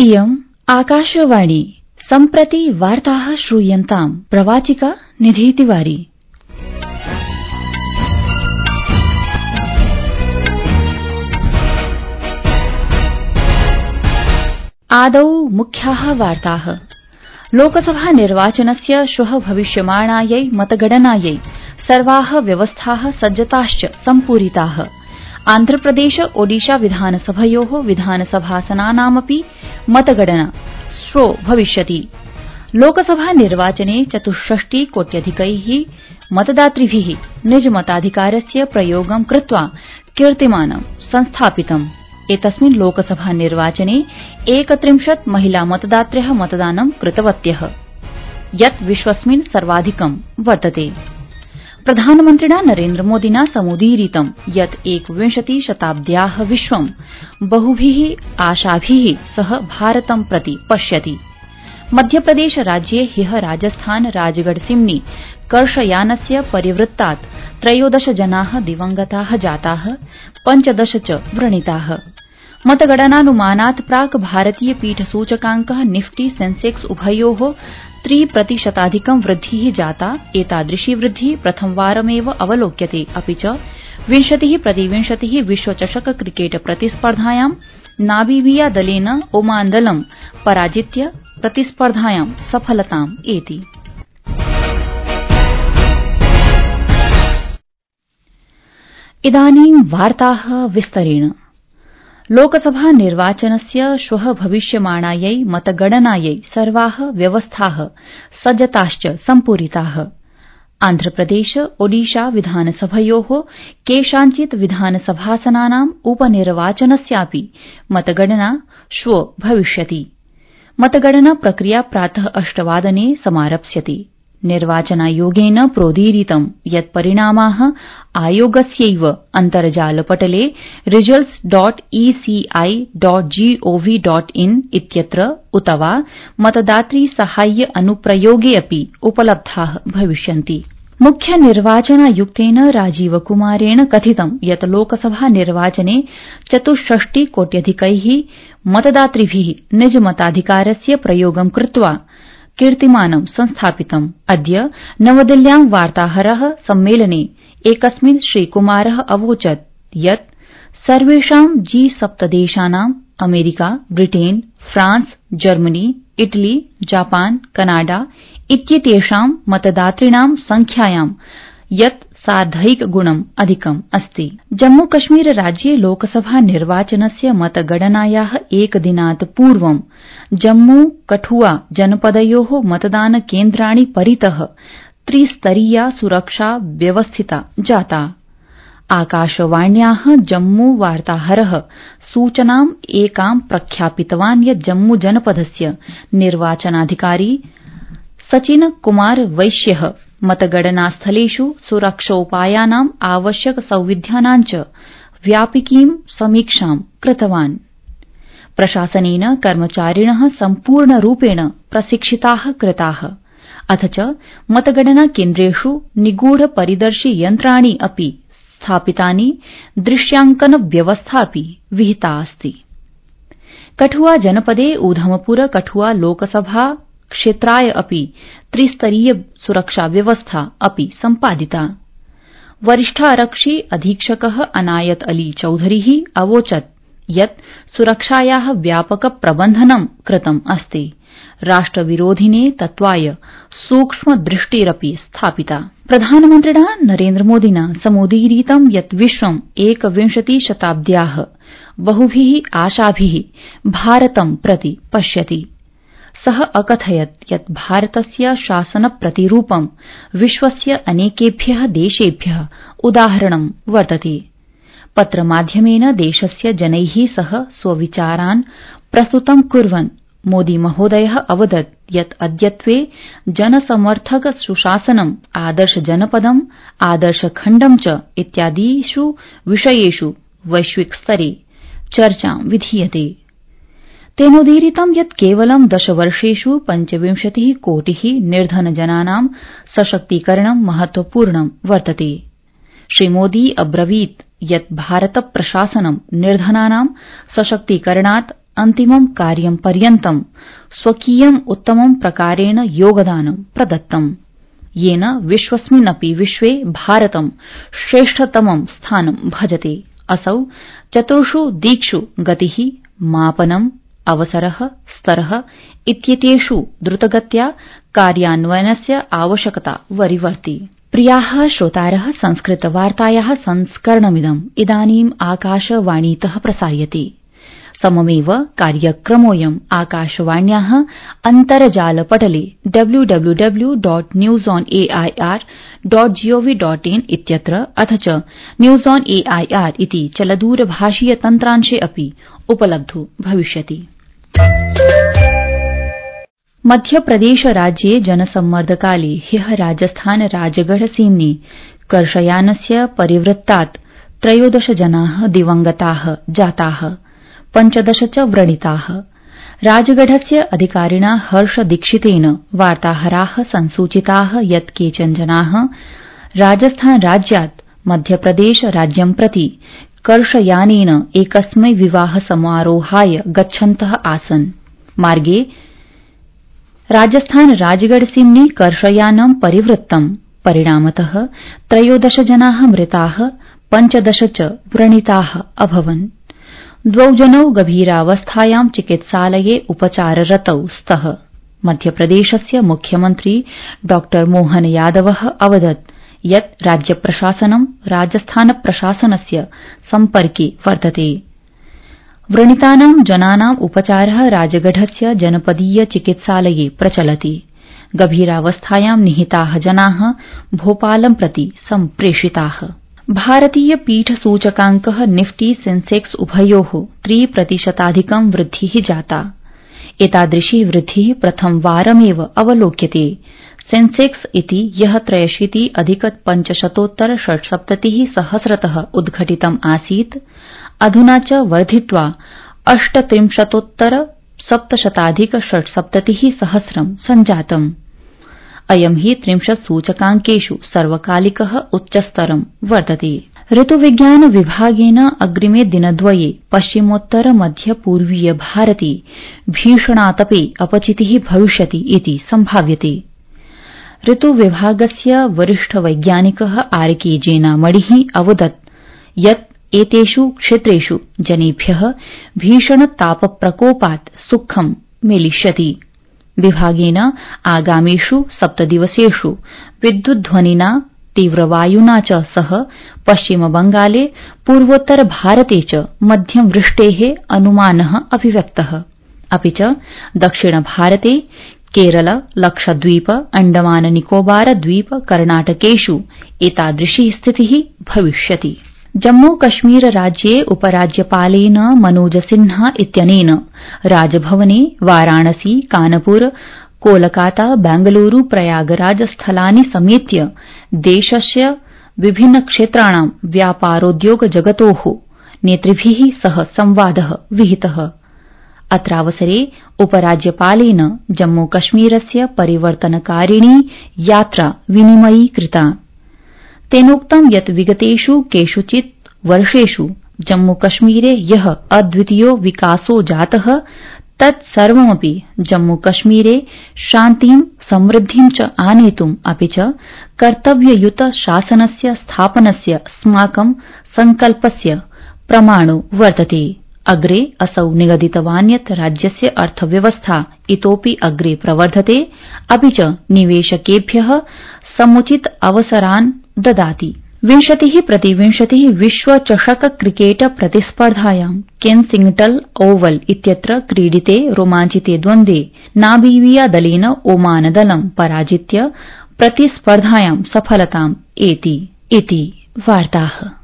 इयम् आकाशवाणी सम्प्रति वार्ताः श्रूयन्ताम् प्रवाचिका निधि तिवारी। आदौ मुख्याः वार्ताः। लोकसभा निर्वाचनस्य श्वः भविष्यमाणायै मतगणनायै सर्वाः व्यवस्थाः सज्जताश्च सम्पूरिताः। आन्ध्रप्रदेश ओडिशा विधानसभयोः विधानसभासनानामपि मतगणना श्वो भविष्यति। लोकसभा निर्वाचने 64 कोट्यधिकैः मतदातृभिः निजमताधिकारस्य प्रयोगं कृत्वा कीर्तिमानं संस्थापितम्। एतस्मिन् लोकसभा निर्वाचने 31 महिला मतदात्र्यः मतदानं कृतवत्यः, यत् विश्वस्मिन् सर्वाधिकं वर्तते। प्रधानमन्त्रिणा नरेन्द्रमोदिना समुदीरितं यत् 21 शताब्द्याः विश्वं बहुभिः आशाभिः सह भारतं प्रति पश्यति। मध्यप्रदेश राज्ये ह्यः राजस्थान राजगढ़ सिम्नी कर्षयानस्य परिवृत्तात् 13 जनाः दिवंगताः जाताः, 15 च व्रणिताः। मतगणनानुमानात् प्राक् भारतीय पीठसूचकांकः निफ्टी सेंसेक्स उभयोः 3% वृद्धिः जाता। एतादृशी वृद्धिः प्रथमवारमेव अवलोक्यते। अपि च 20-20 विश्वचषक क्रिकेट प्रतिस्पर्धायां नामीबिया दलेन ओमान दलं पराजित्य प्रतिस्पर्धायां सफलताम् एति। इदानीं वार्ताः विस्तरेण। लोकसभा निर्वाचनस्य श्वः भविष्यमाणायै मतगणनायै सर्वाः व्यवस्थाः सज्जताश्च सम्पूरिताः। आन्ध्रप्रदेश ओडिशा विधानसभयोः केषाञ्चित् विधानसभासनानाम् उपनिर्वाचनस्यापि मतगणना श्वो भविष्यति। मतगणना प्रक्रिया प्रातः 8 वादने समारप्स्यते। निर्वाचनायोगेन प्रोदीरितं यत् परिणामाः आयोगस्यैव अन्तर्जालपटले results.eci.gov.in इत्यत्र उत वा मतदातृ साहाय्य अनुप्रयोगे अपि उपलब्धाः भविष्यन्ति। मुख्य निर्वाचनायुक्तेन राजीव कुमारेण कथितं यत् लोकसभा निर्वाचने 64 कोट्यधिकैः मतदातृभिः निजमताधिकारस्य प्रयोगं कृत्वा कीर्तिमानं संस्थापितम्। अद्य नवदिल्ल्यां वार्ताहरः सम्मेलने एकस्मिन् श्रीकुमारः अवोचत् यत् सर्वेषां G7 देशानां America, Britain, France, Germany, Italy, Japan, Canada इत्येतेषां मतदातृणां संख्यायां यत् सार्धैकगुणम् अधिकम् अस्ति। जम्मूकश्मीर राज्ये लोकसभा निर्वाचनस्य मतगणनायाः एकदिनात् पूर्वं जम्मू कठुआ जनपदयोः मतदानकेन्द्राणि परितः त्रिस्तरीया सुरक्षा व्यवस्थिता जाता। आकाशवाण्याः जम्मू वार्ताहरः सूचनाम् एकां प्रख्यापितवान् यत् जम्मू जनपदस्य निर्वाचनाधिकारी सचिन कुमार वैश्यः मतगणनास्थलेषु सुरक्षोपायानाम् आवश्यक सौविध्यानां च व्यापकीं समीक्षां कृतवान्। प्रशासनेन कर्मचारिणः सम्पूर्णरूपेण प्रशिक्षिताः कृताः, अथ च मतगणना केन्द्रेषु निगूढ परिदर्शि यन्त्राणि अपि स्थापितानि, दृश्यांकन व्यवस्था अपि विहिता अस्ति। कठुआ जनपदे ऊधमपुर कठुआ लोकसभा क्षेत्राय अपि त्रिस्तरीय सुरक्षा व्यवस्था अपि सम्पादिता। वरिष्ठारक्षि अधीक्षकः अनायत अली चौधरी अवोचत् यत् सुरक्षायाः व्यापक प्रबन्धनं कृतम् अस्ति। राष्ट्रविरोधिने तत्त्वाय सूक्ष्म दृष्टिरपि स्थापिता। प्रधानमन्त्रिणा नरेन्द्रमोदिना समुदीरितं यत् विश्वं 21 शताब्द्याः बहुभिः आशाभिः भारतं प्रति पश्यति। सः अकथयत् यत् भारतस्य शासन प्रतिरूपं विश्वस्य अनेकेभ्यः देशेभ्यः उदाहरणं वर्तते। पत्रमाध्यमेन देशस्य जनैः सह स्वविचारान् प्रस्तुतं कुर्वन् मोदी महोदयः अवदत् यत् अद्यत्वे जनसमर्थक सुशासनम्, आदर्श जनपदम्, आदर्शखण्डं च इत्यादिषु विषयेषु वैश्विक स्तरे चर्चा विधीयते। तेनोदीरितं यत् केवलं 10 वर्षेषु 25 कोटिः निर्धनजनानां सशक्तीकरणं महत्वपूर्णं वर्तते। श्रीमोदी अब्रवीत् यत् भारत प्रशासनं निर्धनानां सशक्तीकरणात् अन्तिमं कार्यं पर्यन्तं स्वकीयं उत्तमं प्रकारेण योगदानं प्रदत्तम् येन विश्वस्मिन्नपि विश्वे भारतं श्रेष्ठतमं स्थानं भजते। असौ चतुर्षु दिक्षु गतिः, मापनम्, अवसरः, स्तरः इत्येतेषु द्रुतगत्या कार्यान्वयनस्य आवश्यकता वरीवर्ति। प्रियाः श्रोतारः, संस्कृतवार्तायाः संस्करणमिदम् इदानीम् आकाशवाणीतः प्रसार्यते। सममेव कार्यक्रमोऽयम् आकाशवाण्याः अन्तर्जालपटले www.newsonair.gov.in इत्यत्र अथ च न्यूज ऑन एआईआर इति चलदूरभाषीय तन्त्रांशे अपि उपलब्धो भविष्यति। मध्यप्रदेश राज्ये जनसम्मर्दकाले ह्यः राजस्थान राजगढ़ सीम्नि कर्षयानस्य परिवृत्तात् 13 जनाः दिवंगताः जाताः, 15 च व्रणिताः। राजगढ़स्य अधिकारिणा हर्ष दीक्षितेन वार्ताहराः संसूचिताः यत् केचन जनाः राजस्थान राज्यात् मध्यप्रदेश राज्यं प्रति कर्षयानेन एकस्मै विवाह समारोहाय गच्छन्तः आसन्। मार्गे राजस्थान राजगढ़ सीम्नि कर्षयानं परिवृत्तम्। परिणामतः 13 जनाः मृताः, 15 च व्रणिताः अभवन्। 2 जनौ गभीरावस्थायां चिकित्सालये उपचाररतौ स्तः। मध्यप्रदेशस्य मुख्यमन्त्री डॉ मोहन यादवः अवदत् यत् राज्यप्रशासनं राजस्थान प्रशासनस्य सम्पर्के वर्तते। व्रणितानां जनानाम् उपचारः राजगढ़स्य जनपदीय चिकित्सालये प्रचलति। गभीरावस्थायां निहिताः जनाः भोपालं प्रति सम्प्रेषिताः। भारतीय पीठ सूचकाङ्कः निफ्टी सेंसेक्स उभयोः 3% वृद्धिः जाता। एतादृशी वृद्धिः प्रथमवारमेव अवलोक्यते। सेंसेक्स इति यः 83,570 सहस्रतः उद्घटितम् आसीत्, अधुना च वर्धित्वा 38,770 सहस्रं सञ्जातम्। अयं हि 30 सूचकाङ्केषु सर्वकालिकः उच्चस्तरं वर्तते। ऋतुविज्ञान विभागेन अग्रिमे दिनद्वये पश्चिमोत्तर मध्य पूर्वीय भारते भीषणातपे अपचितिः भविष्यति इति संभाव्यते। ऋतुविभागस्य वरिष्ठ वैज्ञानिकः आरके जेनामणिः अवदत् यत् एतेषु क्षेत्रेषु जनेभ्यः भीषण तापप्रकोपात् सुखं मेलिष्यति। विभागेन आगामिषु 7 दिवसेषु विद्युद्ध्वनिना, तीव्रवायुना च सह पश्चिमबंगाले, पूर्वोत्तर भारते च मध्यम वृष्टेः अनुमानः अभिव्यक्तः। अपि च दक्षिण भारते केरल, लक्षद्वीप, अंडमान निकोबार द्वीप, कर्णाटकेषु एतादृशी स्थितिः भविष्यति। जम्मू कश्मीर राज्ये उपराज्यपालेन मनोज सिन्हा इत्यनेन राजभवने वाराणसी, कानपुर, कोलकाता, बेंगलुरू, प्रयागराज स्थलानि समेत्य देशस्य विभिन्न क्षेत्राणां व्यापारोद्योग जगतोः नेतृभिः सह संवादः विहितः। अत्रावसरे उपराज्यपालेन जम्मू कश्मीरस्य परिवर्तनकारिणी यात्रा विनिमयी कृता। तेनोक्तं यत् विगतेषु केषुचित् वर्षेषु जम्मूकश्मीरे यः अद्वितीयो विकासो जातः तत् सर्वमपि जम्मूकश्मीरे शान्तिं, समृद्धिं च आनेतुम् अपि च कर्तव्ययुत शासनस्य स्थापनस्य अस्माकं संकल्पस्य प्रमाणो वर्तते। अग्रे असौ निगदितवान् यत् राज्यस्य अर्थव्यवस्था इतोपि अग्रे प्रवर्धते, अपि च निवेशकेभ्यः समुचित अवसरान् ददाति। 20x20 विश्वचषक क्रिकेट प्रतिस्पर्धायां केन्सिंग्टन ओवल इत्यत्र क्रीडिते रोमाञ्चिते द्वन्द्वे नामीबिया दलेन ओमान दलं पराजित्य प्रतिस्पर्धायां सफलताम् एति। इति वार्ताः।